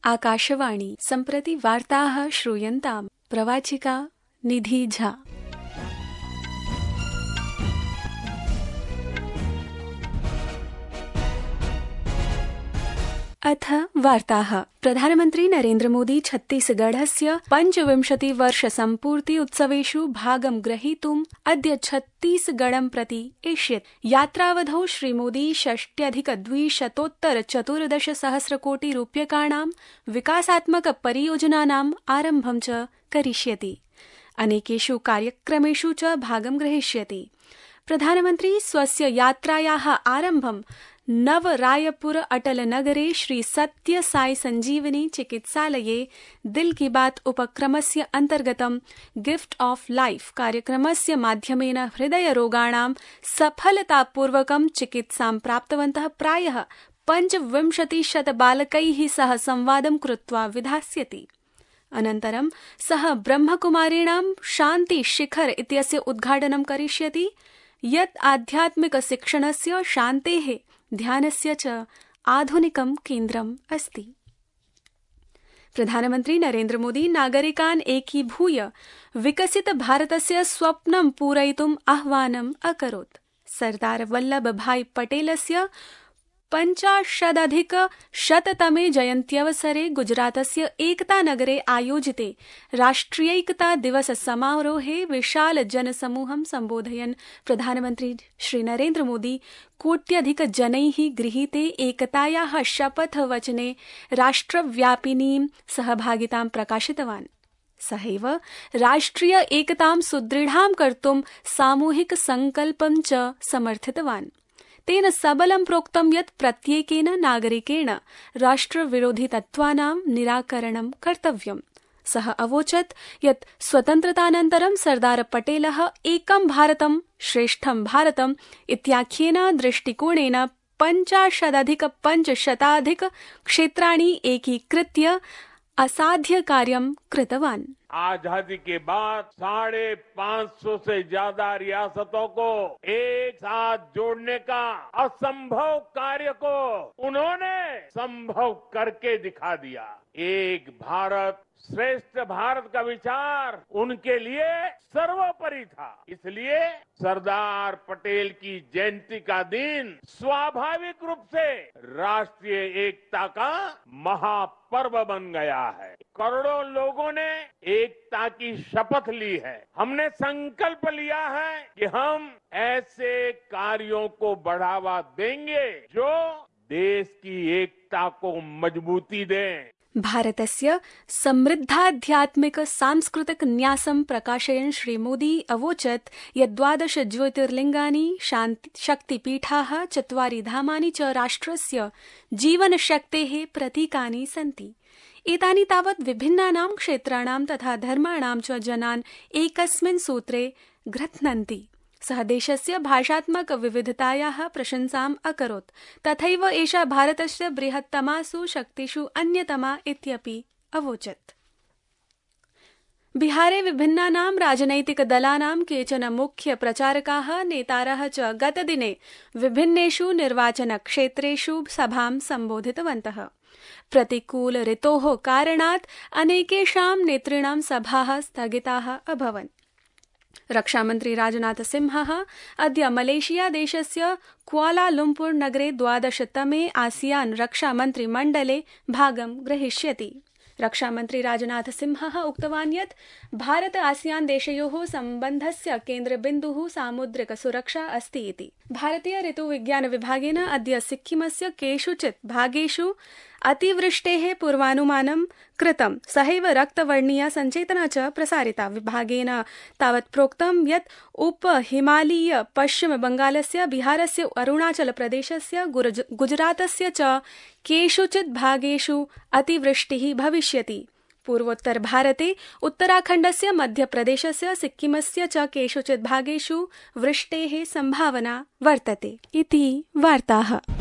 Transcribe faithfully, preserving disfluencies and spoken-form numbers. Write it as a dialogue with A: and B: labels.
A: आकाशवाणी सम्प्रति वार्ताः श्रूयन्ताम्। प्रवाचिका निधि झा। अथ वार्ताः। प्रधानमन्त्री नरेन्द्र मोदी छत्तीसगढ़स्य पञ्चविंशतिवर्ष सम्पूर्ति उत्सवेषु भागं ग्रहीतुम् अद्य छत्तीसगढ़ं प्रति एष्यत्। यात्रावधौ श्रीमोदी षष्ट्यधिक द्विशतोत्तर चतुर्दश सहस्रकोटि रूप्यकाणां विकासात्मक परियोजनानाम् आरम्भं च करिष्यति। अनेकेषु कार्यक्रमेषु च भागं ग्रहीष्यति। प्रधानमन्त्री स्वस्य यात्रायाः आरम्भं नवरायपुर अटल नगरे श्री सत्य साई संजीवनी चिकित्सालये दिल की बात उपक्रमस्य अन्तर्गतं गिफ्ट ऑफ लाइफ कार्यक्रमस्य माध्यमेन हृदयरोगाणां सफलतापूर्वकं चिकित्सां प्राप्तवन्तः प्रायः पञ्चविंशतिशत बालकैः सह संवादं कृत्वा विधास्यति। अनन्तरं सः ब्रह्मकुमारीणां शान्ति शिखर इत्यस्य उद्घाटनं करिष्यति, यत् आध्यात्मिक शिक्षणस्य, शान्तेः, ध्यानस्य च आधुनिकं केन्द्रम् अस्ति। प्रधानमन्त्री नरेन्द्र मोदी नागरिकान् एकीभूय विकसित भारतस्य स्वप्नं पूरयितुम् आह्वानम् अकरोत्। सरदार वल्लभ भाई पटेलस्य पञ्चाशदधिक शततमे जयन्त्यवसरे गुजरातस्य एकता नगरे आयोजिते राष्ट्रियैकता दिवस समारोहे विशाल जनसमूहं सम्बोधयन् प्रधानमन्त्री श्री नरेन्द्र मोदी कोट्यधिक जनैः गृहीते एकतायाः शपथवचने राष्ट्रव्यापिनीं सहभागितां प्रकाशितवान्। सहैव राष्ट्रिय एकतां सुदृढां कर्तुं सामूहिक संकल्पं च समर्थितवान्। तेन सबलं प्रोक्तं यत् प्रत्येकेन नागरिकेण राष्ट्रविरोधि तत्त्वानां निराकरणं कर्तव्यम्। सः अवोचत् यत् स्वतन्त्रतानन्तरं सरदार पटेलः एकं भारतं श्रेष्ठं भारतम् इत्याख्येन दृष्टिकोणेन पञ्चाशदधिक पञ्चशताधिक क्षेत्राणि एकीकृत्य असाध्य कार्यं कृतवान्।
B: आजादी के बाद साढ़े पांच सौ से ज्यादा रियासतों को एक साथ जोड़ने का असंभव कार्य को उन्होंने संभव करके दिखा दिया। एक भारत श्रेष्ठ भारत का विचार उनके लिए सर्वोपरि था। इसलिए सरदार पटेल की जयंती का दिन स्वाभाविक रूप से राष्ट्रीय एकता का महापर्व बन गया है। करोड़ों लोगों ने एकता की शपथ ली है। हमने संकल्प लिया है कि हम ऐसे कार्यों को बढ़ावा देंगे जो देश की एकता को मजबूती दें।
A: भारतस्य समृद्धाध्यात्मिक सांस्कृतिक न्यासं प्रकाशयन् श्री मोदी अवोचत् यत् द्वादश ज्योतिर्लिङ्गानि, शक्तिपीठाः, चत्वारि धामानि च राष्ट्रस्य जीवनशक्तेः प्रतीकानि सन्ति। एतानि तावत् विभिन्नानां क्षेत्राणां तथा धर्माणां च जनान् एकस्मिन् सूत्रे गृह्णन्ति। सः देशस्य भाषात्मक विविधतायाः प्रशंसाम् अकरोत्। तथैव एषा भारतस्य बृहत्तमासु शक्तिषु अन्यतमा इत्यपि अवोचत्। बिहारे विभिन्नानां राजनैतिकदलानां केचन मुख्य प्रचारकाः नेतारः च गतदिने विभिन्नेषु निर्वाचनक्षेत्रेषु सभां सम्बोधितवन्तः। प्रतिकूल ऋतोः कारणात् अनेकेषां नेतॄणां सभाः स्थगिताः अभवन्। रक्षामन्त्री राजनाथ सिंहः अद्य मलेशिया देशस्य क्वालालुम्पुर नगरे द्वादशतमे आसियान रक्षामन्त्रिमण्डले भागं ग्रहीष्यति। रक्षामन्त्री राजनाथ सिंहः उक्तवान् यत् भारत आसियान देशयोः सम्बन्धस्य केन्द्रबिन्दुः सामुद्रिक सुरक्षा अस्ति इति। भारतीय ऋतुविज्ञान विभागेन अद्य सिक्किमस्य केषुचित् भागेषु अतिवृष्टेः पूर्वानुमानं कृतं। सहैव रक्तवर्णीया सञ्चेतना च प्रसारिता। विभागेन तावत् प्रोक्तं यत् उपहिमालयीय पश्चिम बंगालस्य, बिहारस्य, अरुणाचल प्रदेशस्य, गुजरातस्य च केषुचित् भागेषु अतिवृष्टिः भविष्यति। पूर्वोत्तर भारते उत्तराखण्डस्य, मध्यप्रदेशस्य, सिक्किमस्य च केषुचित् भागेषु वृष्टेः सम्भावना वर्तते इति वार्ताः।